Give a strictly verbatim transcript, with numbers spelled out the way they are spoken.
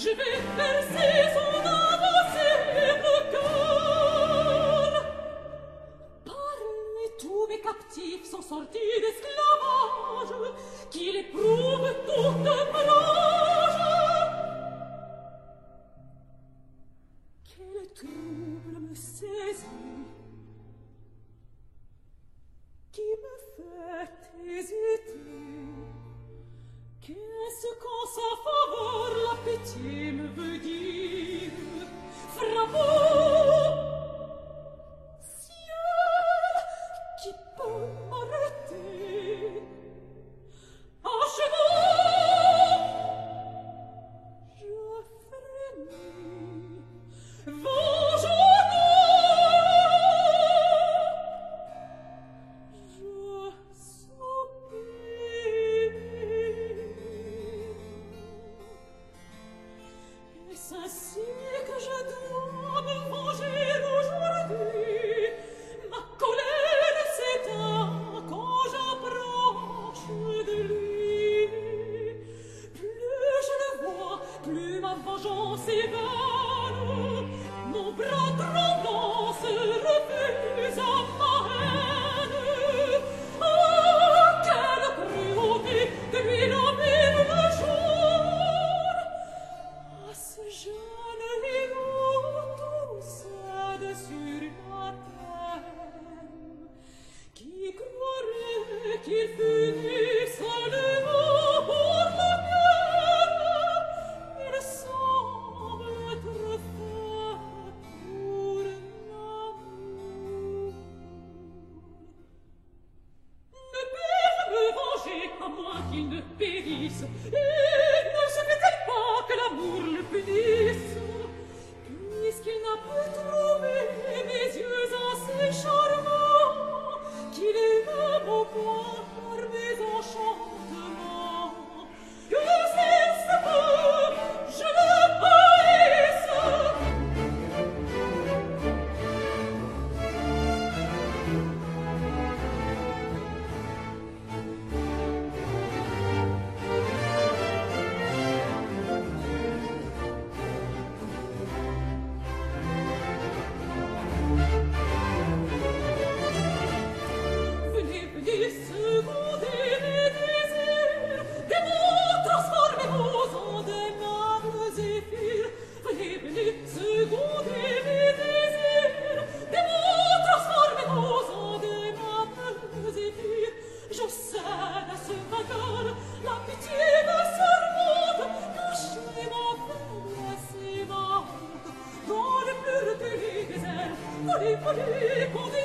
Je vais percer son invincible cœur. Parmi tous mes captifs sont sortis d'esclavage, qu'il éprouve toute rage. Quel trouble me saisit, qui me fait hésiter. Qu'est-ce qu'en sa faveur la pitié me veut dire? Frappons! Ciel, qui peut m'arrêter? Achevons! Je frémis. Vengeons-nous! Je soupire. Est-ce ainsi que je dois me venger aujourd'hui? Ma colère s'éteint quand j'approche de lui. Plus je le vois, plus ma vengeance est vaine. Mon bras tremblant se refuse à ma haine. Oh, quelle cruauté de lui nommer le jour! À ce jeune héros tout cède sur la terre, qui croirait qu'il fut né seulement pour la guerre. Il semble être fait pour l'amour. Ne puis-je me venger à moins qu'il ne périsse? Et ne se fait-il pas que l'amour le punisse? Puisqu'il n'a pu trouver mes yeux assez charmants, qu'il aime au point par mes enchantements, que s'il se peut, je le haïsse. Venez, venez, seconder mes désirs, des mots transformez-vous en d'aimables zéphyrs. Venez, venez, seconder mes désirs, des mots transformez-vous en d'aimables zéphyrs. Je cède à ce vainqueur, la pitié me surmonte, cachez ma faiblesse et ma honte dans le plus reculé des airs. Volez, volez, condé